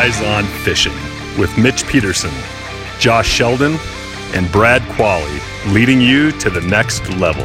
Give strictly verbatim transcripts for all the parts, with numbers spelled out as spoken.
Eyes on Fishing with Mitch Peterson, Josh Sheldon, and Brad Qualley, leading you to the next level.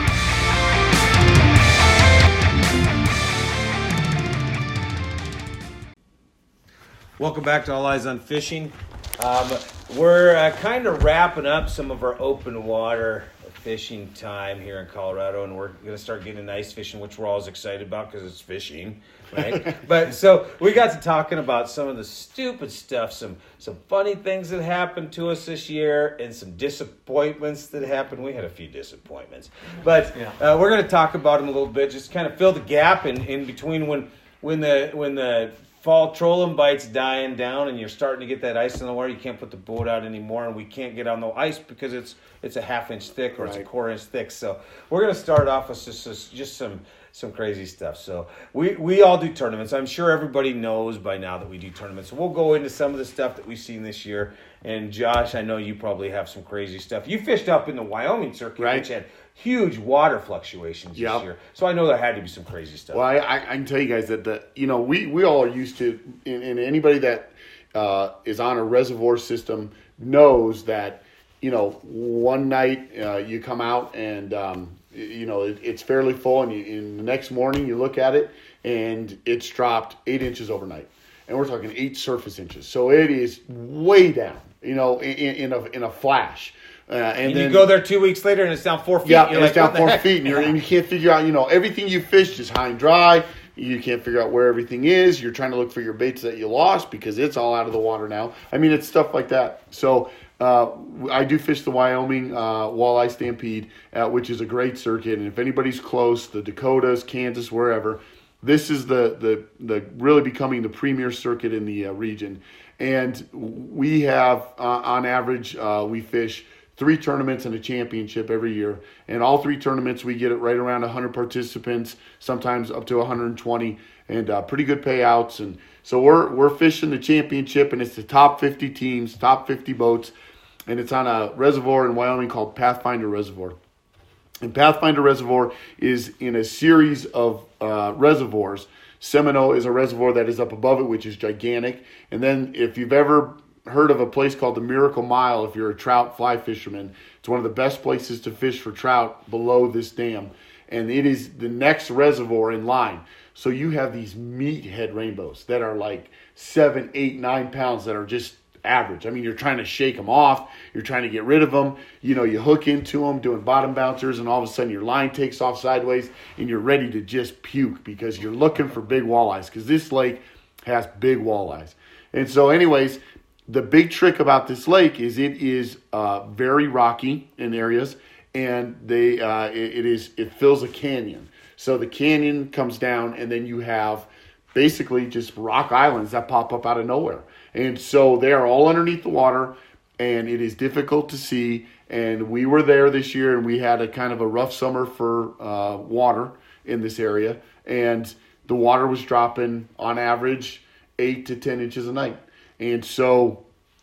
Welcome back to All Eyes on Fishing. Um, we're uh, kind of wrapping up some of our open water fishing time here in Colorado, and we're going to start getting into ice fishing, which we're always excited about because it's fishing, right? But so we got to talking about some of the stupid stuff, some some funny things that happened to us this year, and some disappointments that happened. We had a few disappointments, but Yeah. uh, we're going to talk about them a little bit, just kind of fill the gap in, in between when when the when the fall trolling bite's dying down and you're starting to get that ice in the water. You can't put the boat out anymore, and we can't get on the ice because it's it's a half inch thick or it's a Right. quarter inch thick. So we're going to start off with just, just just some some crazy stuff. So we we all do tournaments. I'm sure everybody knows by now that we do tournaments. So we'll go into some of the stuff that we've seen this year. And Josh, I know you probably have some crazy stuff. You fished up in the Wyoming circuit, Right. which had huge water fluctuations Yep. this year. So I know there had to be some crazy stuff. Well, I, I I can tell you guys that the you know we, we all are used to, and, and anybody that uh, is on a reservoir system knows that you know one night uh, you come out and um, you know it, it's fairly full, and, you, and the next morning you look at it and it's dropped eight inches overnight, and we're talking eight surface inches, so it is way down, you know, in, in a in a flash. Uh, and, and then you go there two weeks later and it's down four feet. Yeah, You're and like, it's down what the four heck? feet, and, you're, and you can't figure out, you know, everything you fished is high and dry. You can't figure out where everything is. You're trying to look for your baits that you lost because it's all out of the water now. I mean, it's stuff like that. So uh, I do fish the Wyoming uh, Walleye Stampede, uh, which is a great circuit. And if anybody's close, the Dakotas, Kansas, wherever, this is the the the really becoming the premier circuit in the uh, region. And we have, uh, on average, uh, we fish three tournaments and a championship every year. And all three tournaments, we get it right around one hundred participants, sometimes up to one hundred twenty, and uh, pretty good payouts. And so we're we're fishing the championship, and it's the top fifty teams, top fifty boats, and it's on a reservoir in Wyoming called Pathfinder Reservoir. And Pathfinder Reservoir is in a series of uh, reservoirs. Seminole is a reservoir that is up above it, which is gigantic. And then if you've ever heard of a place called the Miracle Mile, if you're a trout fly fisherman, it's one of the best places to fish for trout below this dam. And it is the next reservoir in line. So you have these meathead rainbows that are like seven, eight, nine pounds that are just average. I mean, you're trying to shake them off. You're trying to get rid of them. You know, you hook into them doing bottom bouncers, and all of a sudden your line takes off sideways and you're ready to just puke because you're looking for big walleyes, because this lake has big walleyes. And so anyways, the big trick about this lake is it is uh, very rocky in areas, and they uh, it, it is it fills a canyon. So the canyon comes down, and then you have basically just rock islands that pop up out of nowhere. And so they are all underneath the water, and it is difficult to see. And we were there this year, and we had a kind of a rough summer for uh, water in this area. And the water was dropping on average eight to ten inches a night. And so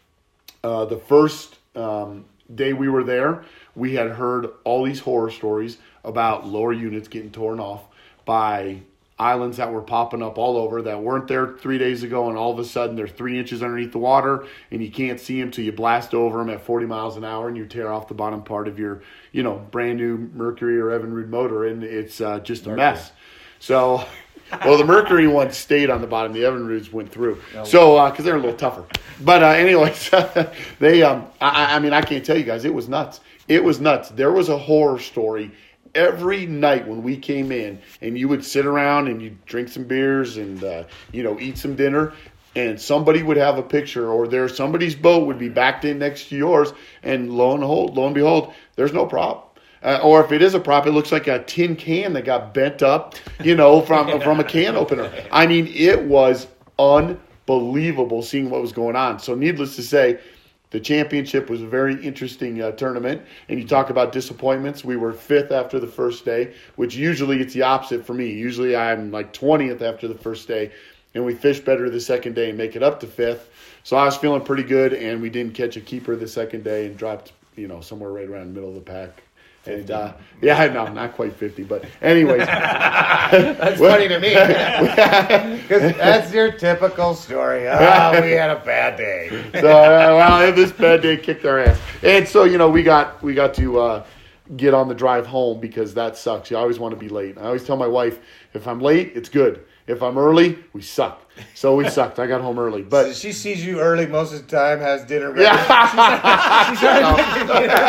uh, the first um, day we were there, we had heard all these horror stories about lower units getting torn off by islands that were popping up all over that weren't there three days ago, and all of a sudden they're three inches underneath the water, and you can't see them till you blast over them at forty miles an hour, and you tear off the bottom part of your, you know, brand new Mercury or Evinrude motor, and it's uh, just a Mercury. mess. So, well, the Mercury one stayed on the bottom. The Evinrudes went through. So, because uh, they're a little tougher. But uh, anyways, they, um, I, I mean, I can't tell you guys, it was nuts. It was nuts. There was a horror story every night when we came in, and you would sit around and you'd drink some beers and, uh, you know, eat some dinner, and somebody would have a picture, or there somebody's boat would be backed in next to yours, and lo and behold, lo and behold, there's no prop. Uh, or if it is a prop, it looks like a tin can that got bent up, you know, from from a can opener. I mean, it was unbelievable seeing what was going on. So needless to say, the championship was a very interesting uh, tournament. And you talk about disappointments. We were fifth after the first day, which usually it's the opposite for me. Usually I'm like twentieth after the first day, and we fish better the second day and make it up to fifth. So I was feeling pretty good, and we didn't catch a keeper the second day and dropped, you know, somewhere right around the middle of the pack. And uh, yeah, no, not quite fifty, but anyways. That's funny to me. Because that's your typical story. Oh, we had a bad day. So, uh, well, this bad day kicked our ass. And so, you know, we got we got to uh, get on the drive home because that sucks. You always want to be late. I always tell my wife, if I'm late, it's good. If I'm early, we suck. So we sucked. I got home early. But so she sees you early most of the time, has dinner ready. Yeah. She's already making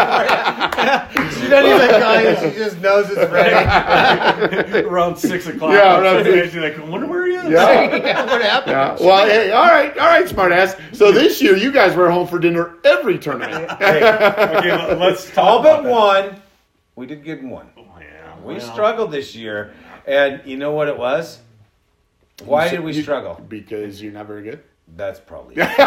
dinner for you. She doesn't even call you. She just knows it's ready. Around six o'clock. Yeah, around six. She's like, I wonder where he is. Yeah. Yeah, what happened? Yeah. Well, hey, all right, all right, smartass. So this year, you guys were home for dinner every tournament. Hey, Okay, let's talk all about but that. one. We did good in one. Oh, yeah, We well. struggled this year. And you know what it was? Why did we You- struggle? Because you're not very good. That's probably it.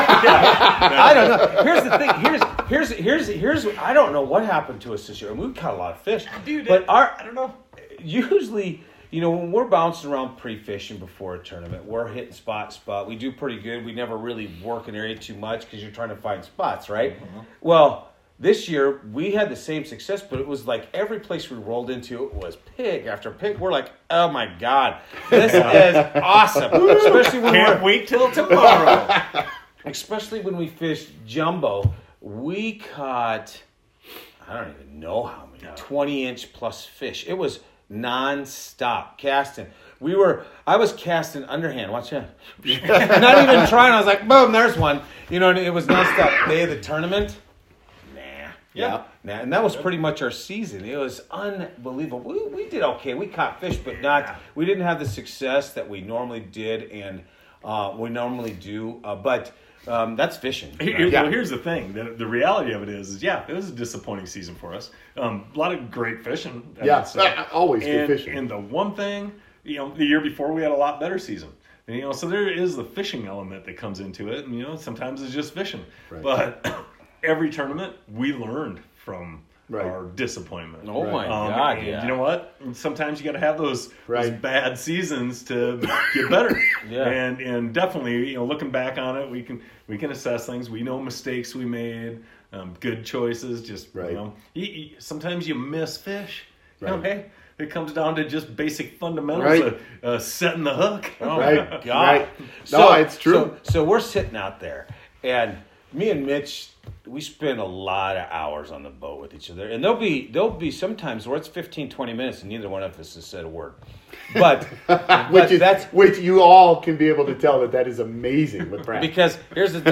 I don't know. Here's the thing. Here's here's here's here's I don't know what happened to us this year. And we caught a lot of fish. Dude, but our I don't know. usually, you know, when we're bouncing around pre-fishing before a tournament, we're hitting spot spot. We do pretty good. We never really work an area too much because you're trying to find spots, right? Mm-hmm. Well, this year we had the same success, but it was like every place we rolled into it was pig after pig. We're like, oh my god, this is awesome, especially when Can't we're wait till tomorrow. especially when we fished jumbo. We caught, I don't even know how many, twenty inch plus fish. It was non-stop casting. We were, I was casting underhand. Watch that. Not even trying. I was like, boom, there's one. You know, and it was non-stop. Day of the tournament. Nah. Yeah. Nah. And that was pretty much our season. It was unbelievable. We, we did okay. We caught fish, but not, we didn't have the success that we normally did and uh, we normally do. Uh, but um, that's fishing. Here- right? Well, here's the thing. The, the reality of it is, is, yeah, it was a disappointing season for us. Um, a lot of great fishing. I Yeah, would say. uh, always good and, fishing. And the one thing, you know, the year before we had a lot better season. And, you know, so there is the fishing element that comes into it. And, you know, sometimes it's just fishing. Right. But every tournament, we learned from Right. our disappointment. Oh my Um, God, and yeah. You know what? Sometimes you got to have those, those Right. bad seasons to get better. Yeah. And and definitely, you know, looking back on it, we can we can assess things. We know mistakes we made, um, good choices. Just Right. you know, you, you, sometimes you miss fish. You know, Right. hey, it comes down to just basic fundamentals Right. of uh, setting the hook. Oh Right. my God. Right. No, it's true. So, so we're sitting out there, and me and Mitch, we spend a lot of hours on the boat with each other. And there'll be there'll be sometimes where it's fifteen, twenty minutes and neither one of us has said a word. But, Which but is that's which you all can be able to tell that that is amazing with Brad. because here's the deal.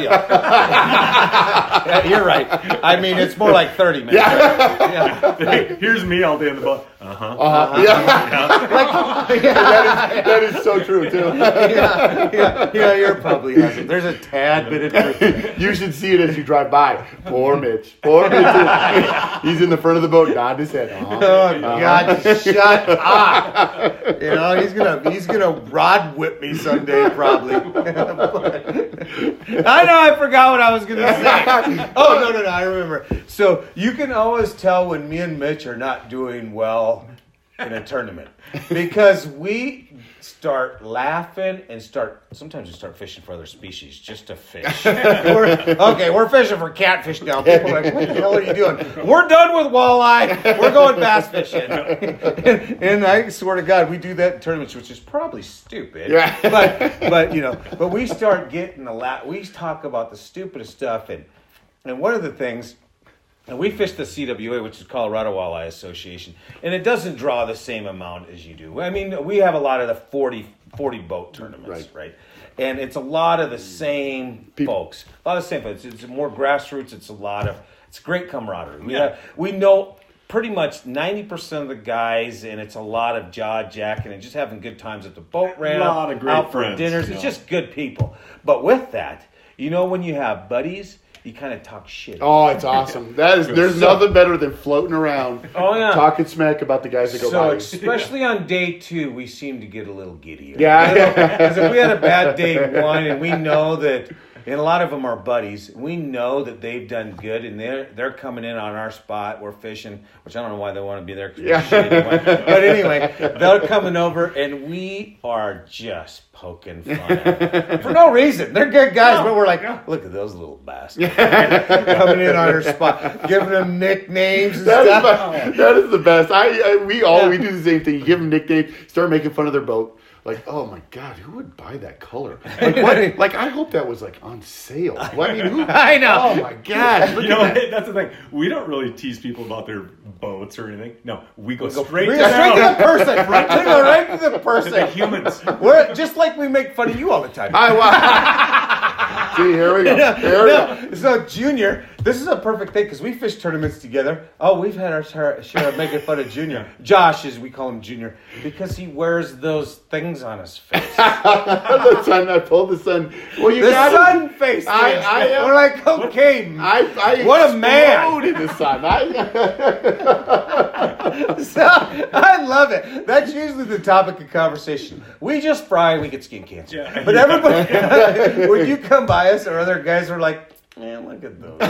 Yeah, you're right. I mean, it's more like thirty minutes. Yeah. Hey, here's me all day in the boat. Uh huh. Uh-huh. Yeah. that, is, that is so true too. yeah, yeah, yeah, you're probably has it. There's a tad bit of truth. You should see it as you drive by. Poor Mitch. Poor Mitch. He's in the front of the boat, nodding his head. Uh-huh. Oh God! Shut up! You know he's gonna he's gonna rod whip me someday probably. I know I forgot what I was gonna say. Oh no no no! I remember. So you can always tell when me and Mitch are not doing well in a tournament because we start laughing and start. Sometimes we start fishing for other species just to fish. we're, okay, we're fishing for catfish now. People are like, "What the hell are you doing?" We're done with walleye. We're going bass fishing. and, and I swear to God, we do that in tournaments, which is probably stupid. Yeah. But but you know, but we start getting a lot. We talk about the stupidest stuff, and and one of the things. And we fish the C W A, which is Colorado Walleye Association, and it doesn't draw the same amount as you do. I mean, we have a lot of the forty, forty boat tournaments, right. right? And it's a lot of the same People. folks. A lot of the same folks. It's more grassroots. It's a lot of, it's great camaraderie. We, Yeah. have, we know pretty much ninety percent of the guys, and it's a lot of jaw jacking and just having good times at the boat ramp, Lot of great out for friends, dinners. you It's know. just good people. But with that, you know when you have buddies, you kind of talk shit. Oh, it's awesome. That is. There's So- nothing better than floating around, Oh, yeah. talking smack about the guys that go So by. especially on day two, we seem to get a little giddier. Yeah. Because if we had a bad day one and we know that and a lot of them are buddies. We know that they've done good, and they're they're coming in on our spot. We're fishing, which I don't know why they want to be there. 'Cause we're Yeah. shit anyway. But anyway, they're coming over, and we are just poking fun at them. For no reason. They're good guys, but we're like, look at those little bastards coming in on our spot, giving them nicknames and That is, stuff. my, that is the best. I, I we all we do the same thing. You give them nicknames, start making fun of their boat. Like, oh my God, who would buy that color? Like, what? Like, I hope that was like on sale. Well, I mean, who? I know. Oh my God! Look You know, at that. that's the thing. We don't really tease people about their boats or anything. No, we go, Go straight, straight to to them. the person. Right to the, right to the person. To the humans. We're just like we make fun of you all the time. I, wow. See, here we go. Here we go. No, so Junior, this is a perfect thing because we fish tournaments together. Oh, we've had our share share of making fun of Junior. Josh, as we call him, Junior, because he wears those things on his face. The sun. I told the sun. Well, you The got sun face. I- things. I am- We're like, okay, I, I What a man. explode in the sun. I, so, I love it. That's usually the topic of conversation. We just fry, we get skin cancer. Yeah. But everybody, when you come by us or other guys are like, man, look at those.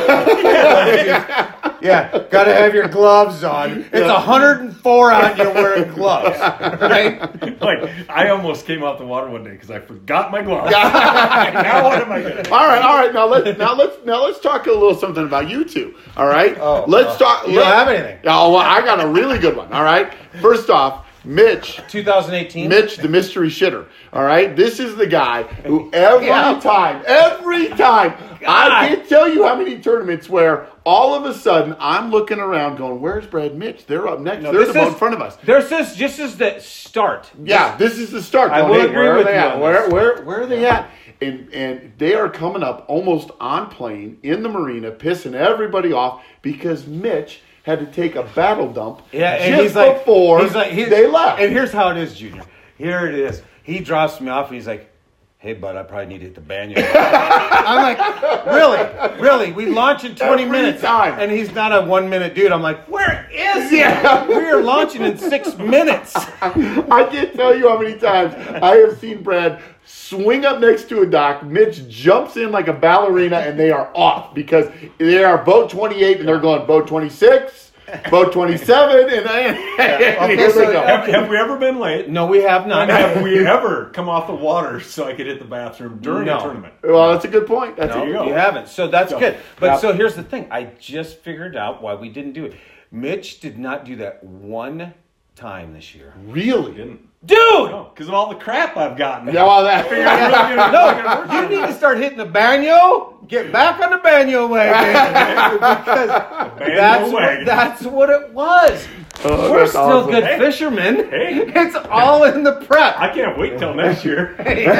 Yeah, gotta have your gloves on. It's one hundred four out, you're wearing gloves, right? Like, I almost came off the water one day because I forgot my gloves. Now what am I going to do? all right, all right. Now let's now let's now let's talk a little something about you two. All right. Oh, let's uh, talk. you don't let- have anything. Oh, well, I got a really good one. All right. First off, Mitch. twenty eighteen. Mitch, the mystery shitter. All right, this is the guy who every Yeah. time, every time, I can't tell you how many tournaments where all of a sudden I'm looking around, going, "Where's Brad Mitch? They're up next. No, They're this the boat is- in front of us." There's this, just as the start. Yeah, this is the start. I Going, will "Hey, agree where are with they you at? on Where, this. where, where are they at? And and they are coming up almost on plane in the marina, pissing everybody off because Mitch had to take a battle dump Yeah, and just he's like, before he's like, he's, they left. And here's how it is, Junior. Here it is. He drops me off and he's like, hey, bud, I probably need to hit the banyo. I'm like, really? Really? We launch in twenty Every minutes. time. And he's not a one minute dude. I'm like, where is he? Yeah. We are launching in six minutes. I can't tell you how many times I have seen Brad swing up next to a dock. Mitch jumps in like a ballerina, and they are off because they are boat twenty-eight, and they're going boat twenty-six, boat twenty-seven, and, I, and Okay, here so they go. Have, have we ever been late? No, we have not. And have we ever come off the water so I could hit the bathroom during No. a tournament? Well, that's a good point. That's No, a you go. you haven't. So that's So, good. But yeah. so here's the thing. I just figured out why we didn't do it. Mitch did not do that one time this year. really. Didn't. Dude! No, because of all the crap I've gotten. Yeah, well, that. No, you need to start hitting the banyo. Get back on the banyo wagon because Banyo that's what, wagon. that's what it was. Oh, We're that's still awesome. good Hey. fishermen. Hey. It's all in the prep. I can't wait till next year.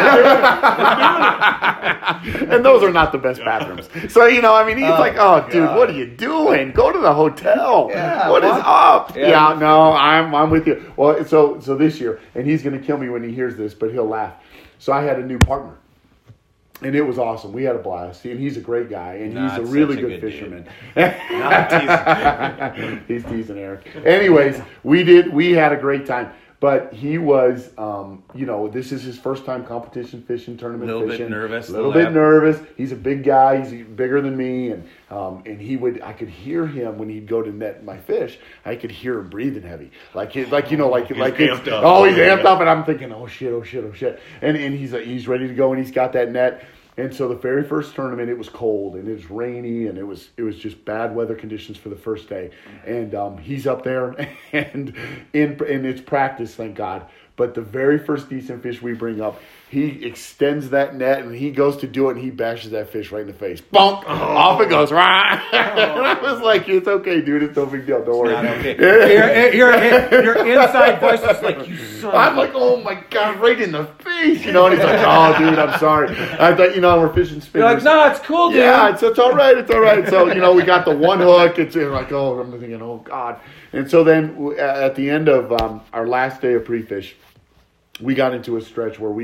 And those are not the best bathrooms. So, you know, I mean, he's Oh, like, oh, dude, God. what are you doing? Go to the hotel. Yeah, What is what? up? Yeah. Yeah. no, I'm I'm with you. Well, so so this year, and he's going to kill me when he hears this, but he'll laugh. So I had a new partner. And it was awesome. We had a blast. And he's a great guy. And Nah, he's a it's really such a good good fisherman. No, I'm teasing. He's teasing Eric. Anyways, we did. We had a great time. But he was, um, you know, this is his first time competition fishing, tournament Little bit fishing. nervous, A little little bit app- nervous. He's a big guy. He's bigger than me, and um, and he would. I could hear him when he'd go to net my fish. I could hear him breathing heavy, like he, like you know, like He's like it's, amped up. oh, he's amped up, and I'm thinking, oh shit, oh shit, oh shit, and and he's he's ready to go, and he's got that net. And so the very first tournament, it was cold and it was rainy and it was it was just bad weather conditions for the first day. And um, he's up there and in and it's practice, thank God. But the very first decent fish we bring up, he extends that net and he goes to do it and he bashes that fish right in the face. Bonk! Oh. Off it goes. Rah! And I was like, it's okay, dude. It's no big deal. Don't worry. Not okay. Your, your, your inside voice is like, you son I'm of like, oh my God, right in the face, you know. And he's like, oh, dude, I'm sorry. I thought, you know, we're fishing spinners. You're like, no, it's cool, dude. Yeah, it's, it's all right. It's all right. So, you know, we got the one hook. It's uh, like, oh, I'm thinking, oh, God. And so then w- at the end of um, our last day of pre-fish, we got into a stretch where we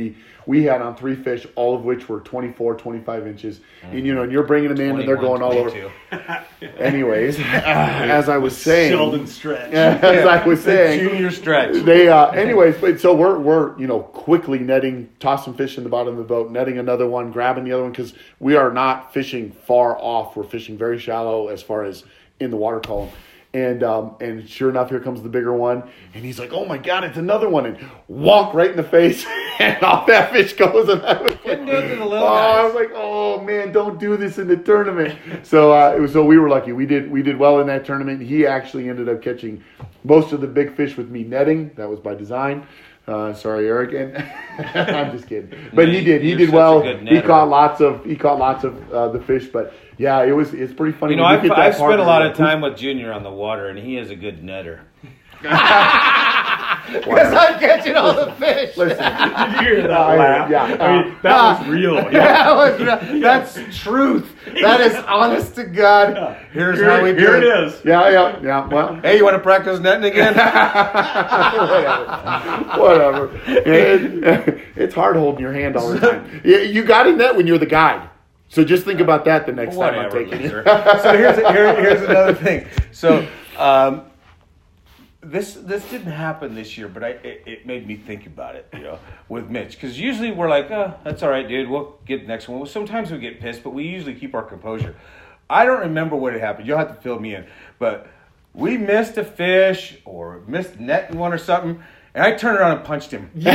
we had on three fish, all of which were twenty-four, twenty-five inches. Mm-hmm. And, you know, and you're bringing them in and they're going all over. Anyways, uh, as I was saying. Sheldon stretch. As I was saying. Junior stretch. They, uh, anyways, but so we're, we're, you know, quickly netting, tossing fish in the bottom of the boat, netting another one, grabbing the other one, because we are not fishing far off. We're fishing very shallow as far as in the water column. And um, and sure enough, here comes the bigger one. And he's like, oh, my God, it's another one. And wonk right in the face. And off that fish goes. And I was like, do it to the little oh, I guys. was like, oh, man, don't do this in the tournament. So uh, it was, so we were lucky. We did we did well in that tournament. He actually ended up catching most of the big fish with me netting. That was by design. Uh, sorry, Eric. And I'm just kidding. But he did. He You're did such a well. good He netter. caught lots of he caught lots of uh, the fish. But yeah, it was it's pretty funny. You know, when I've, get that I've spent a partner, lot like, of time with Junior on the water, and he is a good netter. Because I'm catching all the fish. Listen, Did you hear that I- laugh? yeah. I mean, that was real. That was real. That's truth. That is honest to God. Here's Here, how we do here it. it is. yeah, yeah, yeah. Well, Hey, you want to practice netting again? whatever. It- it's hard holding your hand all the time. You, you got in net when you're the guide. So just think about that the next time I'm Whatever, taking you. loser. So here's here, here's another thing. So um, this this didn't happen this year, but I it, it made me think about it, you know, with Mitch, because usually we're like, oh, that's all right, dude. We'll get the next one. Well, sometimes we get pissed, but we usually keep our composure. I don't remember what had happened. You'll have to fill me in, but we missed a fish or missed netting one or something. And I turned around and punched him. Yes.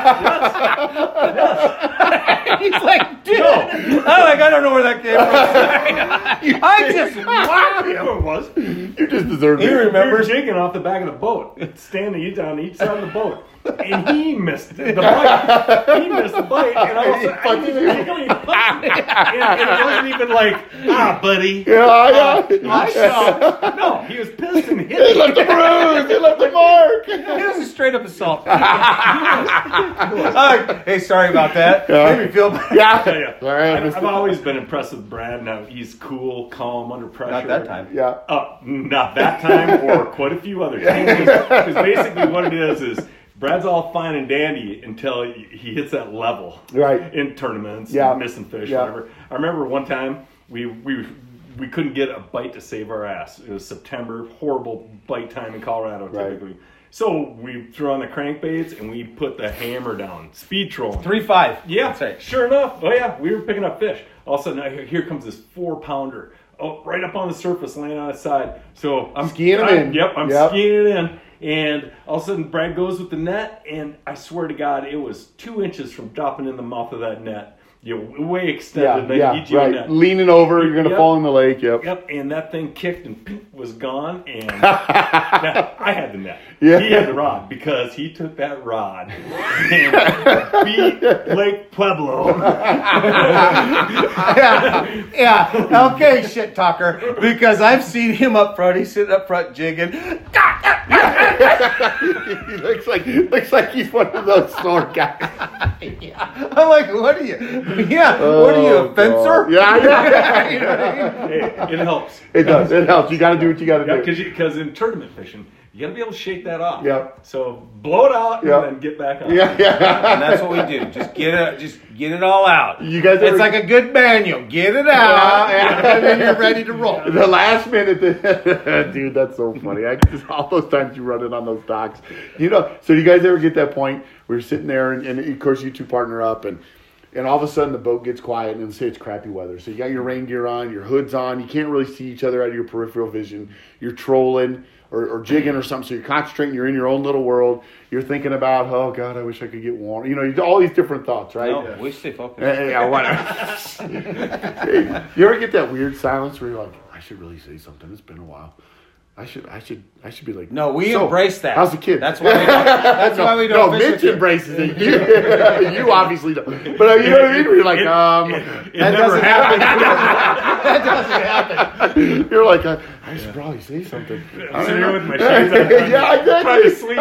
yes. He's like, dude. I'm like, I don't know where that came from. I just whacked You know him. what it was? You just deserve He it. We were remembers. jigging off the back of the boat, standing each on each side of the boat, and he missed the bite. He missed the bite, and all of a sudden, I didn't even jiggle, he punched me. And, and it wasn't even like, ah, buddy. Yeah, yeah. I saw. No, he was pissed and hit He me. left the bruise. He left the mark. It was a straight up assault. I'm like, hey, sorry about that. Yeah. Made me feel bad. Yeah. Yeah, yeah. Sorry, I I've, missed I've it. always been impressed with Brad. Now he's cool, calm, under pressure. Not that time. Yeah. Uh, not that time, or quite a few other times. Because basically, what it is is Brad's all fine and dandy until he he hits that level, Right. in tournaments, Yeah. and missing fish, Yeah. whatever. I remember one time we we we couldn't get a bite to save our ass. It was September, horrible bite time in Colorado, Right. typically. So we threw on the crankbaits and we put the hammer down, speed trolling. Three five. Yeah, That's right. sure enough. Oh yeah, we were picking up fish. All of a sudden, I hear, here comes this four pounder. Oh, right up on the surface, laying on its side. So I'm Skiing 'em I'm- in. Yep, I'm Yep. skiing it in. And all of a sudden, Brad goes with the net, and I swear to God, it was two inches from dropping in the mouth of that net. You know, way extended. Yeah, and then yeah, eat you in right. that. Leaning over, you're gonna Yep. fall in the lake. Yep. Yep, and that thing kicked and pink, was gone, and now, I had the net. Yeah. He had the rod because he took that rod and beat Lake Pueblo. Yeah, yeah. Okay, shit talker. Because I've seen him up front. He's sitting up front jigging. He looks like looks like he's one of those sword guys. I'm like, what are you? Yeah, what are you, Oh, a fencer? God. Yeah, yeah. You know what I mean? Hey, it helps. It does. It helps. You got to do what you got to Yeah, do. because because in tournament fishing, you got to be able to shake that off. Yep. So blow it out Yep. and then get back on. Yeah, yeah. And that's what we do. Just get it, just get it all out. You guys ever- It's like a good manual. Get it out, and then you're ready to roll. The last minute, dude, that's so funny. I just, all those times you run it on those docks, you know. So do you guys ever get that point where you're sitting there, and, and of course you two partner up, and and all of a sudden the boat gets quiet, and say it's crappy weather. So you got your rain gear on, your hood's on, you can't really see each other out of your peripheral vision. You're trolling or, or jigging or something, so you're concentrating. You're in your own little world. You're thinking about, oh God, I wish I could get warm. You know, you do all these different thoughts, right? No, we stay focused. Yeah, yeah, whatever. Hey, you ever get that weird silence where you're like, I should really say something. It's been a while. I should, I should, I should be like, No, we "So, embrace that. How's the kid?" That's why we don't. That's no, why we no, don't. fish Mitch with you. embraces it. You, you obviously don't. But uh, you know what I mean? Where you're like, It- um, it, it that never doesn't happened. That doesn't happen. you're like, uh, I should probably say something. I'm sitting here with my shades on, trying, Yeah, exactly. trying to sleep.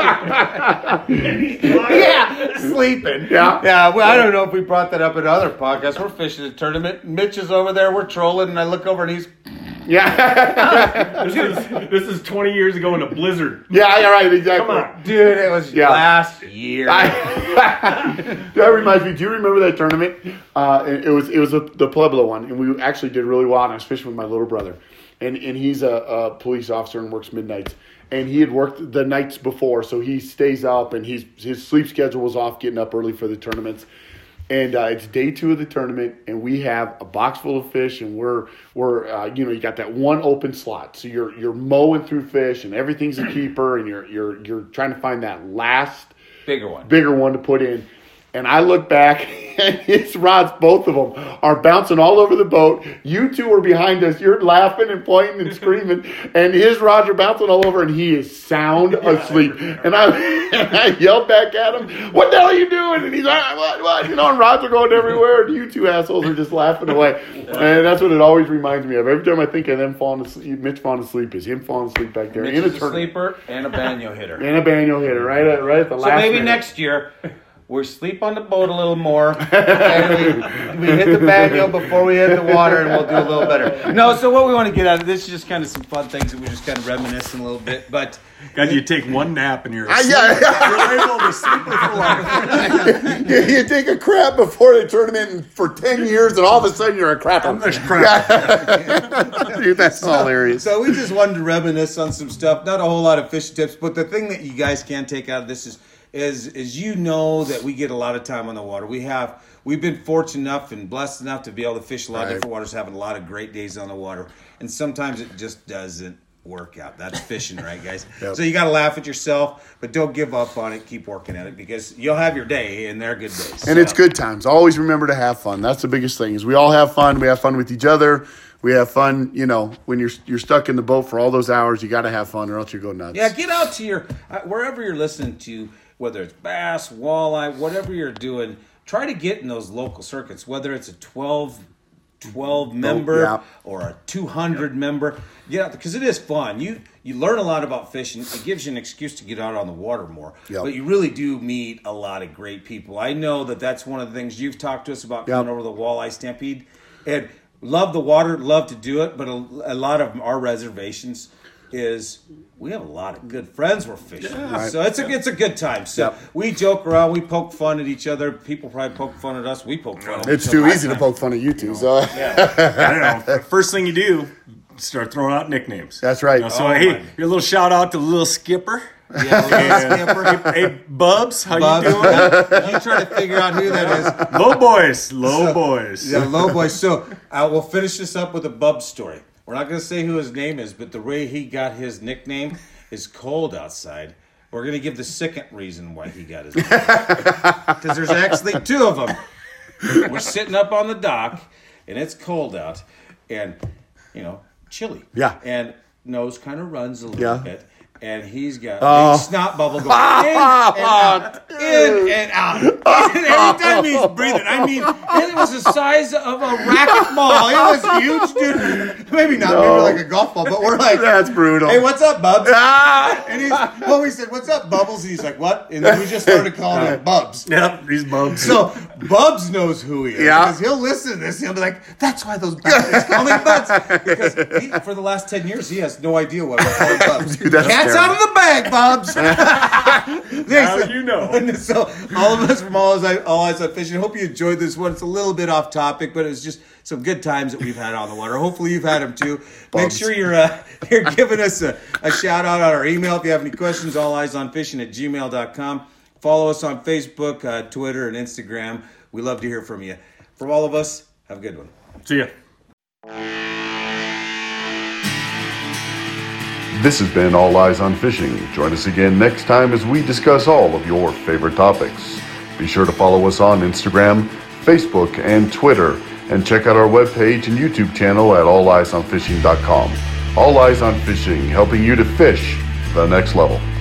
Yeah, sleeping. Yeah. Yeah. Well, I don't know if we brought that up in other podcasts. We're fishing a tournament. Mitch is over there. We're trolling, and I look over, and he's. Yeah. This is this is twenty years ago in a blizzard. Yeah, yeah, right, exactly. Come on. Dude, it was Yeah. last year. I, that reminds me. Do you remember that tournament? Uh, it, it was it was a, the Pueblo one, and we actually did really well. And I was fishing with my little brother, and and he's a, a police officer and works midnights. And he had worked the nights before, so he stays up, and he's his sleep schedule was off, getting up early for the tournaments. And uh, it's day two of the tournament, and we have a box full of fish, and we're we're uh, you know you got that one open slot, so you're you're mowing through fish, and everything's a keeper, and you're you're you're trying to find that last Bigger one. bigger one to put in. And I look back, and his rods, both of them, are bouncing all over the boat. You two are behind us. You're laughing and pointing and screaming, and his rods are bouncing all over, and he is sound asleep. And I, and I yelled back at him, "What the hell are you doing?" And he's like, "What, what?" You know, and rods are going everywhere, and you two assholes are just laughing away. And that's what it always reminds me of. Every time I think of them falling asleep, Mitch falling asleep, is him falling asleep back there Mitch in a is a tournament. sleeper and a banyo hitter. And a banyo hitter, right at, right at the So last maybe minute. next year we sleep on the boat a little more, and we, we hit the banyo before we hit the water, and we'll do a little better. No, so what we want to get out of this is just kind of some fun things that we just kind of reminiscing a little bit. But God, you take one nap and you're Ah, asleep. yeah. You're able to sleep for life. you, you take a crap before the tournament for ten years, and all of a sudden you're a crapper. I'm just crap. Dude, that's hilarious. So we just wanted to reminisce on some stuff. Not a whole lot of fishing tips, but the thing that you guys can take out of this is, is, is you know that we get a lot of time on the water. We have, we've been fortunate enough and blessed enough to be able to fish a lot of Right. different waters, having a lot of great days on the water. And sometimes it just doesn't work out. That's fishing, right, guys? Yep. So you got to laugh at yourself, but don't give up on it. Keep working at it because you'll have your day, and they're good days. And it's good times. Always remember to have fun. That's the biggest thing. Is we all have fun. We have fun with each other. We have fun. You know, when you're you're stuck in the boat for all those hours, you got to have fun, or else you go nuts. Yeah, get out to your uh, wherever you're listening to, whether it's bass, walleye, whatever you're doing. Try to get in those local circuits, whether it's a twelve, twelve member yeah. or a two hundred member. Get out because it is fun. You you learn a lot about fishing. It gives you an excuse to get out on the water more. Yep. But you really do meet a lot of great people. I know that that's one of the things you've talked to us about coming Yep. over the Walleye Stampede, and love the water, love to do it. But a, a lot of our reservations is we have a lot of good friends we're fishing with. Right. So it's a it's a good time. So Yep. we joke around, we poke fun at each other. People probably poke fun at us. We poke fun at It's each too other. easy to poke fun at you two. So I don't know. First thing you do, start throwing out nicknames. That's right. You know, so Oh, hey, my. your little shout out to Little Skipper. Yeah, little skipper. Hey, Bubs, how Bubs. you doing? You try to figure out who that is. Low boys, low boys. Yeah, low boy. So uh, we'll finish this up with a Bub story. We're not going to say who his name is, but the way he got his nickname is cold outside. We're going to give the second reason why he got his name. Because there's actually two of them. We're sitting up on the dock, and it's cold out, and, you know, chilly. Yeah. And nose kind of runs a little Yeah. bit. And he's got Oh. a big snot bubble going in and out, in and out. And every time he's breathing, I mean, it was the size of a racquetball. It was huge, dude. Maybe not, No. maybe like a golf ball, but we're like, that's brutal. hey, what's up, Bubs? Ah! And he's, well, we said, what's up, Bubbles? And he's like, what? And then we just started calling him Bubs. Yep, these Bubs. So Bubs knows who he is. Yeah. Because he'll listen to this. He'll be like, that's why those bastards call me Bubs. Because he, for the last ten years, he has no idea what we're calling Bubs. Dude, that's Cat's terrible. out of the bag, Bubs. Now you know. So all of us from All Eyes on, All Eyes on Fishing, hope you enjoyed this one. It's a little bit off topic, but it was just some good times that we've had on the water. Hopefully you've had them too. Make Bubs. sure you're uh, you're giving us a, a shout out on our email if you have any questions. all eyes on fishing at gmail dot com. Follow us on Facebook, uh, Twitter, and Instagram. We love to hear from you. From all of us, have a good one. See ya. This has been All Eyes on Fishing. Join us again next time as we discuss all of your favorite topics. Be sure to follow us on Instagram, Facebook, and Twitter, and check out our webpage and YouTube channel at all eyes on fishing dot com. All Eyes on Fishing, helping you to fish the next level.